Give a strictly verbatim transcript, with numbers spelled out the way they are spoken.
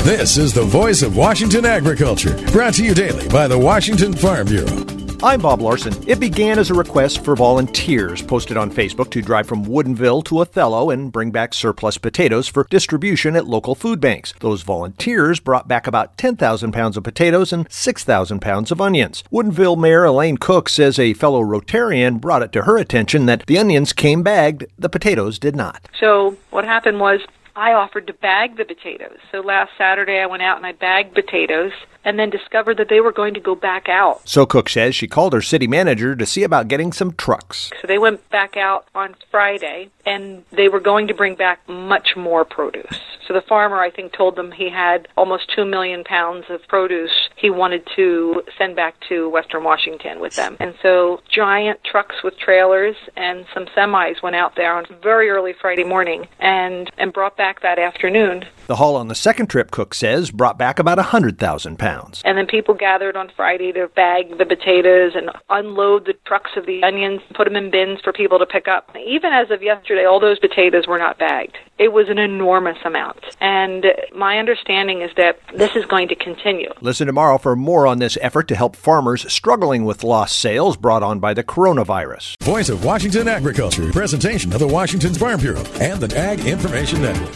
This is the voice of Washington agriculture, brought to you daily by the Washington Farm Bureau. I'm Bob Larson. It began as a request for volunteers posted on Facebook to drive from Woodinville to Othello and bring back surplus potatoes for distribution at local food banks. Those volunteers brought back about ten thousand pounds of potatoes and six thousand pounds of onions. Woodinville Mayor Elaine Cook says a fellow Rotarian brought it to her attention that the onions came bagged, the potatoes did not. So what happened was I offered to bag the potatoes. So last Saturday I went out and I bagged potatoes and then discovered that they were going to go back out. So Cook says she called her city manager to see about getting some trucks. So they went back out on Friday and they were going to bring back much more produce. So the farmer, I think, told them he had almost two million pounds of produce he wanted to send back to Western Washington with them. And so giant trucks with trailers and some semis went out there on very early Friday morning and, and brought back that afternoon. The haul on the second trip, Cook says, brought back about one hundred thousand pounds. And then people gathered on Friday to bag the potatoes and unload the trucks of the onions, put them in bins for people to pick up. Even as of yesterday, all those potatoes were not bagged. It was an enormous amount. And my understanding is that this is going to continue. Listen tomorrow for more on this effort to help farmers struggling with lost sales brought on by the coronavirus. Voice of Washington agriculture, presentation of the Washington Farm Bureau and the Ag Information Network.